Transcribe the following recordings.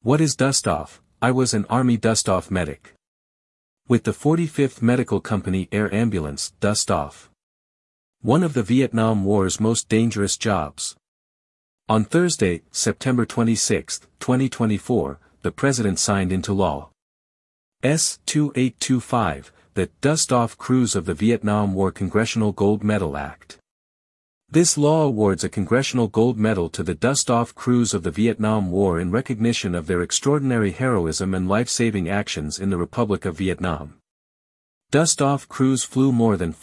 What is dust-off? I was an Army dust-off medic. With the 45th Medical Company Air Ambulance, dust-off. One of the Vietnam War's most dangerous jobs. On Thursday, September 26, 2024, the President signed into law S-2825, the Dust-Off Crews of the Vietnam War Congressional Gold Medal Act. This law awards a Congressional Gold Medal to the dust-off crews of the Vietnam War in recognition of their extraordinary heroism and life-saving actions in the Republic of Vietnam. Dust-off crews flew more than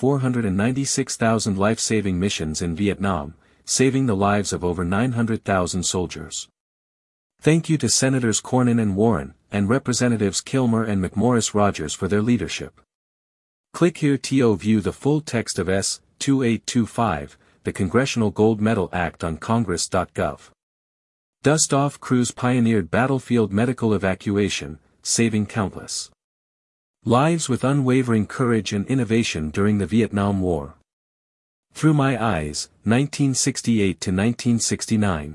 496,000 life-saving missions in Vietnam, saving the lives of over 900,000 soldiers. Thank you to Senators Cornyn and Warren, and Representatives Kilmer and McMorris Rogers for their leadership. Click here to view the full text of S-2825, the Congressional Gold Medal Act on Congress.gov. Dust-off crews pioneered battlefield medical evacuation, saving countless lives with unwavering courage and innovation during the Vietnam War. Through My Eyes, 1968 to 1969.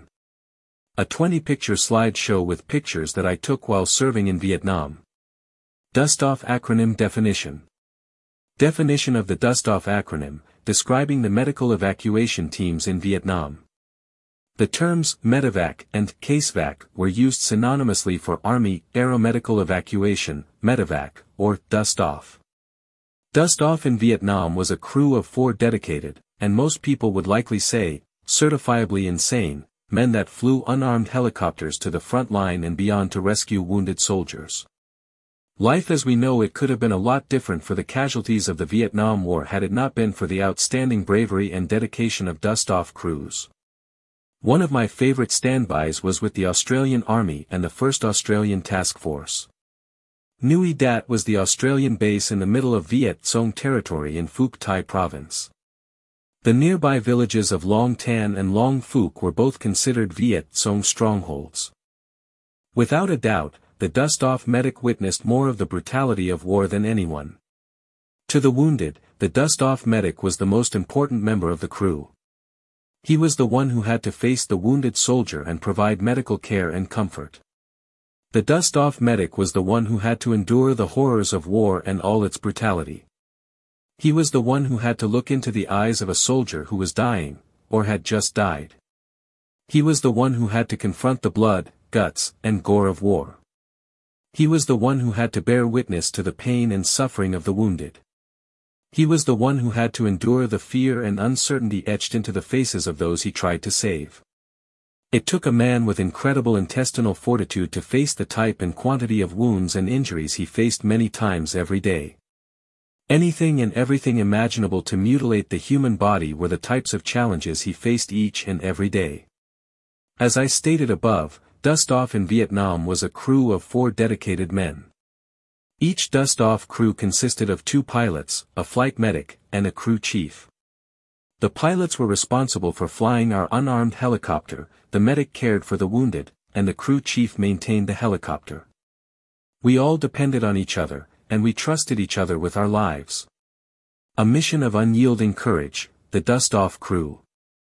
A 20-picture slideshow with pictures that I took while serving in Vietnam. Dust-off acronym definition. Definition of the dust-off acronym, describing the medical evacuation teams in Vietnam. The terms medevac and casevac were used synonymously for Army aeromedical evacuation, medevac, or dust-off. Dust-off in Vietnam was a crew of 4 dedicated, and most people would likely say, certifiably insane, men that flew unarmed helicopters to the front line and beyond to rescue wounded soldiers. Life as we know it could have been a lot different for the casualties of the Vietnam War had it not been for the outstanding bravery and dedication of dust-off crews. One of my favorite standbys was with the Australian Army and the 1st Australian Task Force. Nui Dat was the Australian base in the middle of Viet Cong territory in Phuoc Thi province. The nearby villages of Long Tan and Long Phuoc were both considered Viet Cong strongholds. Without a doubt, the dust-off medic witnessed more of the brutality of war than anyone. To the wounded, the dust-off medic was the most important member of the crew. He was the one who had to face the wounded soldier and provide medical care and comfort. The dust-off medic was the one who had to endure the horrors of war and all its brutality. He was the one who had to look into the eyes of a soldier who was dying, or had just died. He was the one who had to confront the blood, guts, and gore of war. He was the one who had to bear witness to the pain and suffering of the wounded. He was the one who had to endure the fear and uncertainty etched into the faces of those he tried to save. It took a man with incredible intestinal fortitude to face the type and quantity of wounds and injuries he faced many times every day. Anything and everything imaginable to mutilate the human body were the types of challenges he faced each and every day. As I stated above, dust-off in Vietnam was a crew of 4 dedicated men. Each dust-off crew consisted of 2 pilots, a flight medic, and a crew chief. The pilots were responsible for flying our unarmed helicopter, the medic cared for the wounded, and the crew chief maintained the helicopter. We all depended on each other, and we trusted each other with our lives. A mission of unyielding courage, the dust-off crew.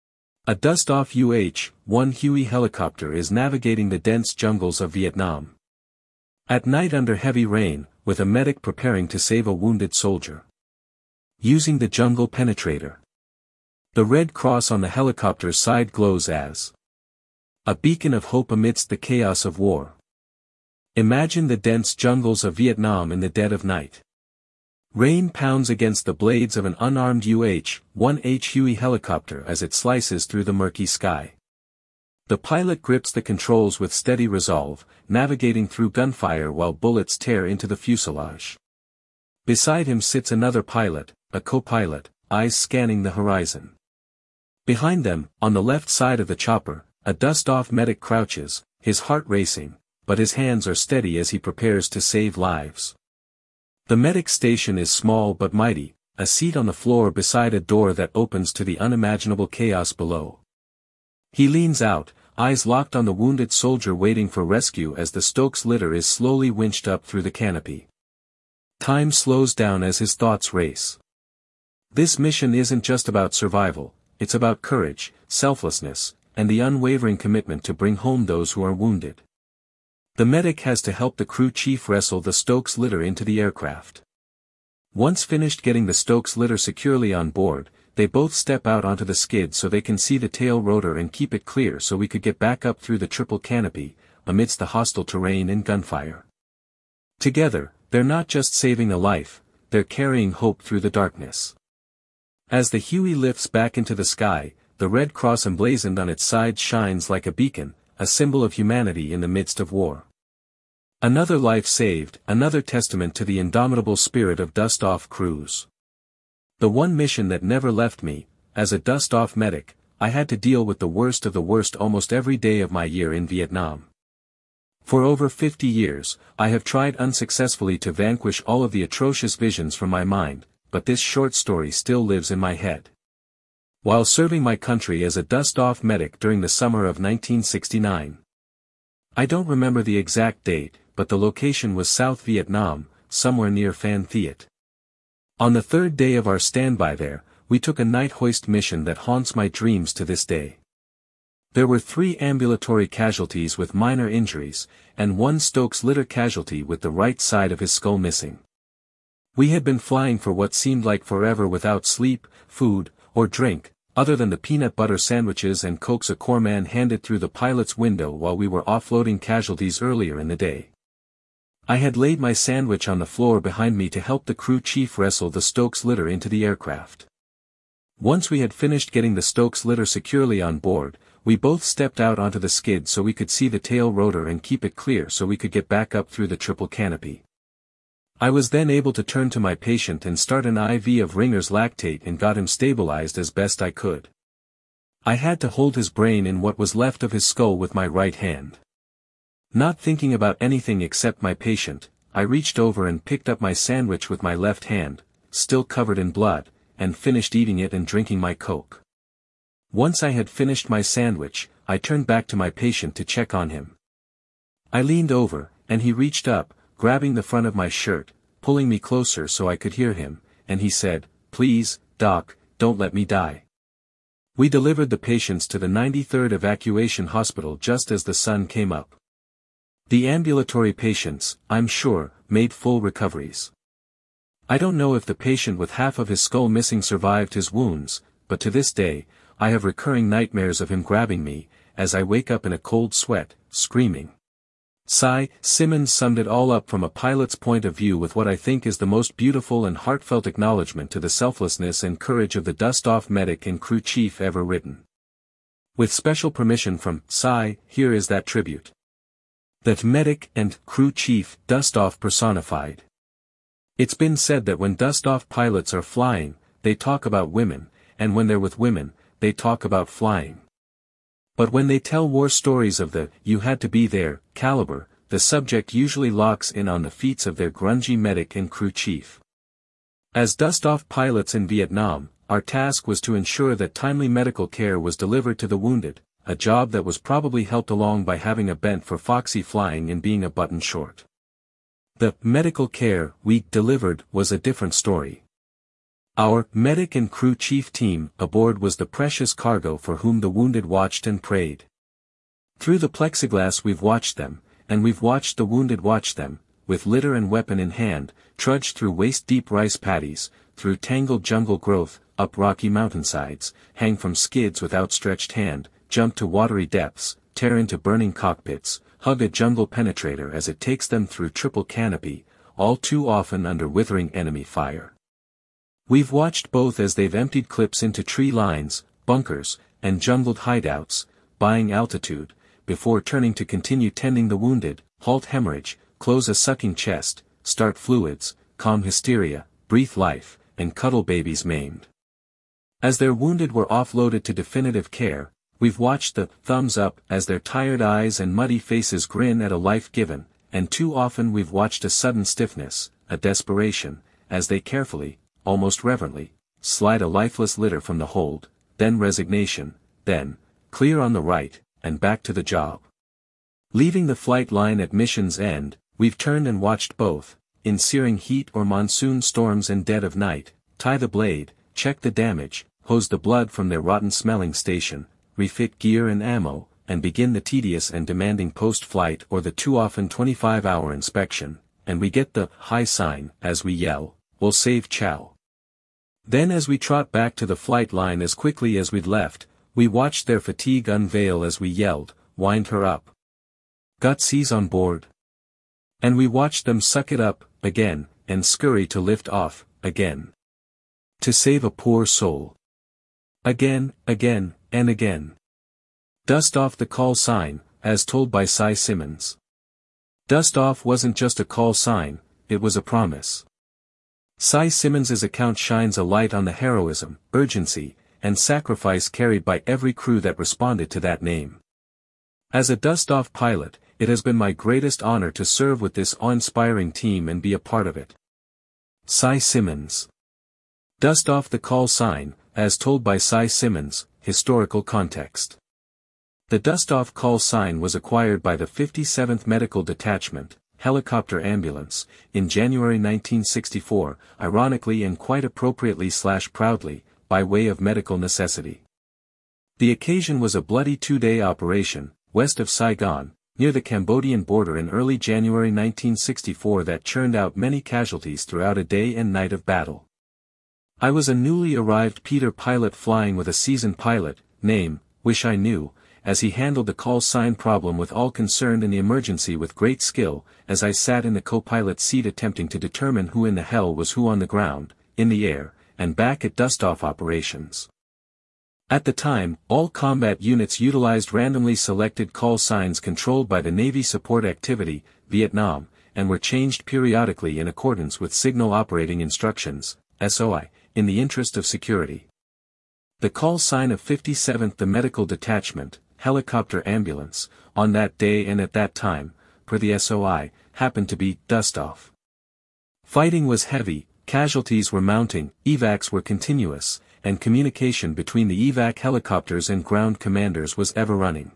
A dust-off UH-1 Huey helicopter is navigating the dense jungles of Vietnam. At night under heavy rain, with a medic preparing to save a wounded soldier. Using the jungle penetrator. The red cross on the helicopter's side glows as a beacon of hope amidst the chaos of war. Imagine the dense jungles of Vietnam in the dead of night. Rain pounds against the blades of an unarmed UH-1H Huey helicopter as it slices through the murky sky. The pilot grips the controls with steady resolve, navigating through gunfire while bullets tear into the fuselage. Beside him sits another pilot, a co-pilot, eyes scanning the horizon. Behind them, on the left side of the chopper, a dust-off medic crouches, his heart racing, but his hands are steady as he prepares to save lives. The medic station is small but mighty, a seat on the floor beside a door that opens to the unimaginable chaos below. He leans out, eyes locked on the wounded soldier waiting for rescue as the Stokes litter is slowly winched up through the canopy. Time slows down as his thoughts race. This mission isn't just about survival, it's about courage, selflessness, and the unwavering commitment to bring home those who are wounded. The medic has to help the crew chief wrestle the Stokes litter into the aircraft. Once finished getting the Stokes litter securely on board, they both step out onto the skid so they can see the tail rotor and keep it clear so we could get back up through the triple canopy, amidst the hostile terrain and gunfire. Together, they're not just saving a life, they're carrying hope through the darkness. As the Huey lifts back into the sky, the red cross emblazoned on its side shines like a beacon, a symbol of humanity in the midst of war. Another life saved, another testament to the indomitable spirit of dust-off crews. The one mission that never left me, as a dust-off medic, I had to deal with the worst of the worst almost every day of my year in Vietnam. For over 50 years, I have tried unsuccessfully to vanquish all of the atrocious visions from my mind, but this short story still lives in my head. While serving my country as a dust-off medic during the summer of 1969. I don't remember the exact date, but the location was South Vietnam, somewhere near Phan Thiet. On the third day of our standby there, we took a night hoist mission that haunts my dreams to this day. There were 3 ambulatory casualties with minor injuries, and 1 Stokes litter casualty with the right side of his skull missing. We had been flying for what seemed like forever without sleep, food, or drink, other than the peanut butter sandwiches and cokes a corpsman handed through the pilot's window while we were offloading casualties earlier in the day. I had laid my sandwich on the floor behind me to help the crew chief wrestle the Stokes litter into the aircraft. Once we had finished getting the Stokes litter securely on board, we both stepped out onto the skid so we could see the tail rotor and keep it clear so we could get back up through the triple canopy. I was then able to turn to my patient and start an IV of Ringer's lactate and got him stabilized as best I could. I had to hold his brain in what was left of his skull with my right hand. Not thinking about anything except my patient, I reached over and picked up my sandwich with my left hand, still covered in blood, and finished eating it and drinking my Coke. Once I had finished my sandwich, I turned back to my patient to check on him. I leaned over, and he reached up, grabbing the front of my shirt, pulling me closer so I could hear him, and he said, "Please, Doc, don't let me die." We delivered the patients to the 93rd Evacuation Hospital just as the sun came up. The ambulatory patients, I'm sure, made full recoveries. I don't know if the patient with half of his skull missing survived his wounds, but to this day, I have recurring nightmares of him grabbing me, as I wake up in a cold sweat, screaming. Cy Simmons summed it all up from a pilot's point of view with what I think is the most beautiful and heartfelt acknowledgement to the selflessness and courage of the dust-off medic and crew chief ever written. With special permission from Cy, here is that tribute. That medic and crew chief, dust-off personified. It's been said that when dust-off pilots are flying, they talk about women, and when they're with women, they talk about flying. But when they tell war stories of the "you had to be there" caliber, the subject usually locks in on the feats of their grungy medic and crew chief. As dust-off pilots in Vietnam, our task was to ensure that timely medical care was delivered to the wounded, a job that was probably helped along by having a bent for foxy flying and being a button short. The medical care we delivered was a different story. Our medic and crew chief team aboard was the precious cargo for whom the wounded watched and prayed. Through the plexiglass we've watched them, and we've watched the wounded watch them, with litter and weapon in hand, trudge through waist-deep rice paddies, through tangled jungle growth, up rocky mountainsides, hang from skids with outstretched hand, jump to watery depths, tear into burning cockpits, hug a jungle penetrator as it takes them through triple canopy, all too often under withering enemy fire. We've watched both as they've emptied clips into tree lines, bunkers, and jungled hideouts, buying altitude, before turning to continue tending the wounded, halt hemorrhage, close a sucking chest, start fluids, calm hysteria, breathe life, and cuddle babies maimed. As their wounded were offloaded to definitive care, we've watched the thumbs up as their tired eyes and muddy faces grin at a life given, and too often we've watched a sudden stiffness, a desperation, as they carefully, almost reverently, slide a lifeless litter from the hold, then resignation, then, clear on the right, and back to the job. Leaving the flight line at mission's end, we've turned and watched both, in searing heat or monsoon storms and dead of night, tie the blade, check the damage, hose the blood from their rotten-smelling station, refit gear and ammo, and begin the tedious and demanding post-flight or the too often 25-hour inspection, and we get the high sign as we yell, "We'll save Chow." Then as we trot back to the flight line as quickly as we'd left, we watched their fatigue unveil as we yelled, "Wind her up. Gutsies on board." And we watched them suck it up, again, and scurry to lift off, again. To save a poor soul. Again, and again. Dust off the call sign, as told by Cy Simmons. Dust off wasn't just a call sign, it was a promise. Cy Simmons's account shines a light on the heroism, urgency, and sacrifice carried by every crew that responded to that name. As a dust-off pilot, it has been my greatest honor to serve with this awe-inspiring team and be a part of it. Cy Simmons. Dust off the call sign, as told by Cy Simmons, historical context. The dust-off call sign was acquired by the 57th Medical Detachment, Helicopter Ambulance, in January 1964, ironically and quite appropriately/proudly, by way of medical necessity. The occasion was a bloody 2-day operation, west of Saigon, near the Cambodian border in early January 1964 that churned out many casualties throughout a day and night of battle. I was a newly arrived Peter pilot flying with a seasoned pilot, name, wish I knew, as he handled the call sign problem with all concerned in the emergency with great skill, as I sat in the co-pilot seat attempting to determine who in the hell was who on the ground, in the air, and back at dust-off operations. At the time, all combat units utilized randomly selected call signs controlled by the Navy Support Activity, Vietnam, and were changed periodically in accordance with Signal Operating Instructions, SOI, in the interest of security. The call sign of 57th the Medical Detachment, Helicopter Ambulance, on that day and at that time, per the SOI, happened to be dust off. Fighting was heavy, casualties were mounting, evacs were continuous, and communication between the evac helicopters and ground commanders was ever running.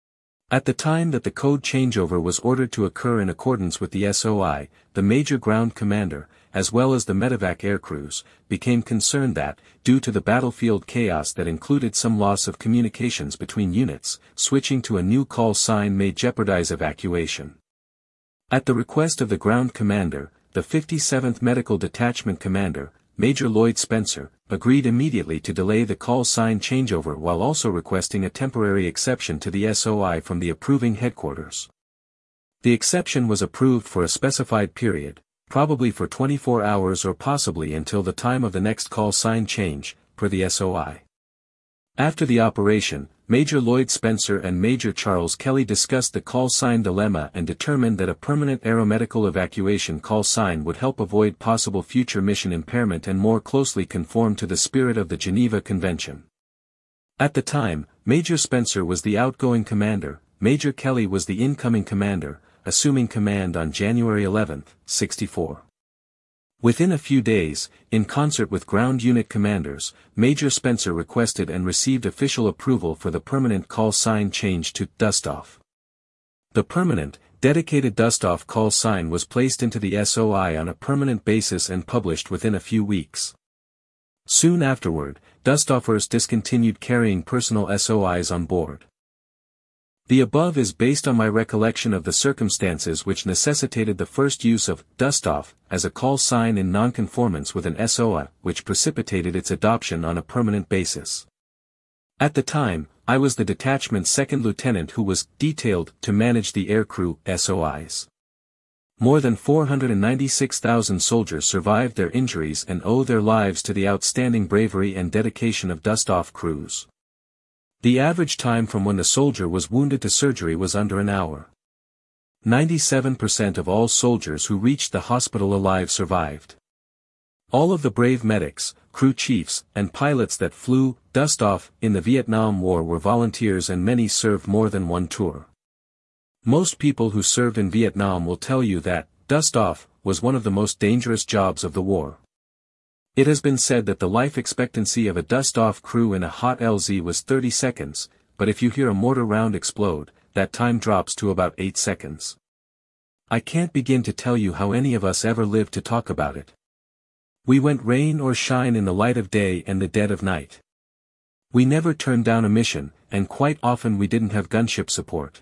At the time that the code changeover was ordered to occur in accordance with the SOI, the major ground commander, as well as the medevac aircrews, became concerned that, due to the battlefield chaos that included some loss of communications between units, switching to a new call sign may jeopardize evacuation. At the request of the ground commander, the 57th Medical Detachment commander, Major Lloyd Spencer, agreed immediately to delay the call sign changeover while also requesting a temporary exception to the SOI from the approving headquarters. The exception was approved for a specified period, probably for 24 hours or possibly until the time of the next call sign change, per the SOI. After the operation, Major Lloyd Spencer and Major Charles Kelly discussed the call sign dilemma and determined that a permanent aeromedical evacuation call sign would help avoid possible future mission impairment and more closely conform to the spirit of the Geneva Convention. At the time, Major Spencer was the outgoing commander, Major Kelly was the incoming commander, assuming command on January 11, '64. Within a few days, in concert with ground unit commanders, Major Spencer requested and received official approval for the permanent call sign change to dust-off. The permanent, dedicated dust-off call sign was placed into the SOI on a permanent basis and published within a few weeks. Soon afterward, dust-offers discontinued carrying personal SOIs on board. The above is based on my recollection of the circumstances which necessitated the first use of dust-off as a call sign in nonconformance with an SOI, which precipitated its adoption on a permanent basis. At the time, I was the detachment's second lieutenant who was detailed to manage the aircrew SOIs. More than 496,000 soldiers survived their injuries and owe their lives to the outstanding bravery and dedication of dust-off crews. The average time from when the soldier was wounded to surgery was under an hour. 97% of all soldiers who reached the hospital alive survived. All of the brave medics, crew chiefs, and pilots that flew dust-off in the Vietnam War were volunteers and many served more than one tour. Most people who served in Vietnam will tell you that dust-off was one of the most dangerous jobs of the war. It has been said that the life expectancy of a dust-off crew in a hot LZ was 30 seconds, but if you hear a mortar round explode, that time drops to about 8 seconds. I can't begin to tell you how any of us ever lived to talk about it. We went rain or shine in the light of day and the dead of night. We never turned down a mission, and quite often we didn't have gunship support.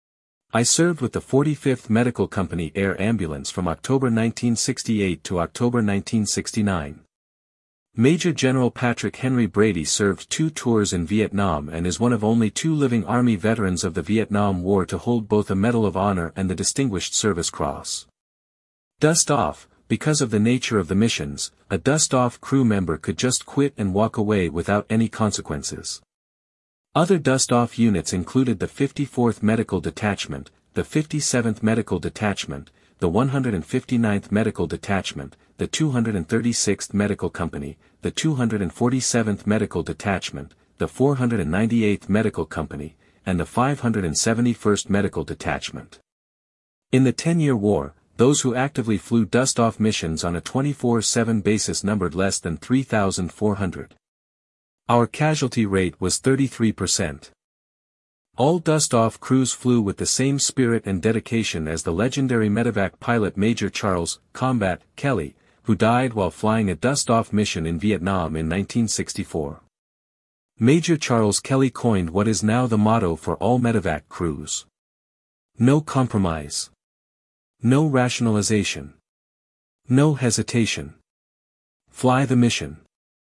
I served with the 45th Medical Company Air Ambulance from October 1968 to October 1969. Major General Patrick Henry Brady served 2 tours in Vietnam and is one of only 2 living Army veterans of the Vietnam War to hold both a Medal of Honor and the Distinguished Service Cross. Dust off. Because of the nature of the missions, a dust-off crew member could just quit and walk away without any consequences. Other dust-off units included the 54th Medical Detachment, the 57th Medical Detachment, the 159th Medical Detachment, the 236th Medical Company, the 247th Medical Detachment, the 498th Medical Company, and the 571st Medical Detachment. In the 10-Year War, those who actively flew dust-off missions on a 24/7 basis numbered less than 3,400. Our casualty rate was 33%. All dust-off crews flew with the same spirit and dedication as the legendary medevac pilot Major Charles "Combat" Kelly, who died while flying a dust-off mission in Vietnam in 1964. Major Charles Kelly coined what is now the motto for all medevac crews. No compromise. No rationalization. No hesitation. Fly the mission.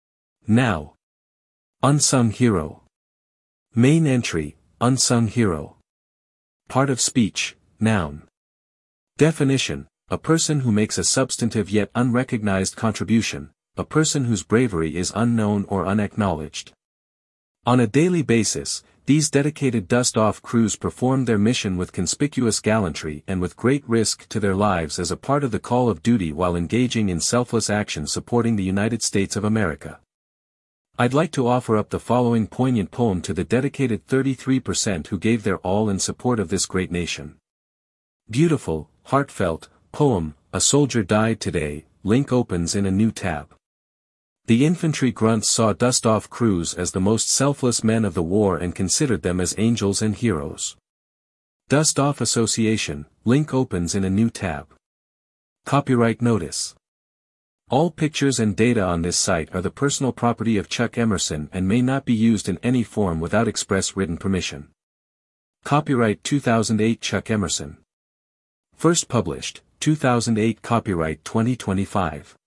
Now. Unsung hero. Main entry, unsung hero. Part of speech, noun. Definition, a person who makes a substantive yet unrecognized contribution, a person whose bravery is unknown or unacknowledged. On a daily basis, these dedicated dust-off crews performed their mission with conspicuous gallantry and with great risk to their lives as a part of the call of duty while engaging in selfless action supporting the United States of America. I'd like to offer up the following poignant poem to the dedicated 33% who gave their all in support of this great nation. Beautiful, heartfelt, poem, A Soldier Died Today, link opens in a new tab. The infantry grunts saw dust-off crews as the most selfless men of the war and considered them as angels and heroes. Dust-off Association, link opens in a new tab. Copyright notice. All pictures and data on this site are the personal property of Chuck Emerson and may not be used in any form without express written permission. Copyright 2008 Chuck Emerson. First published, 2008. Copyright 2025.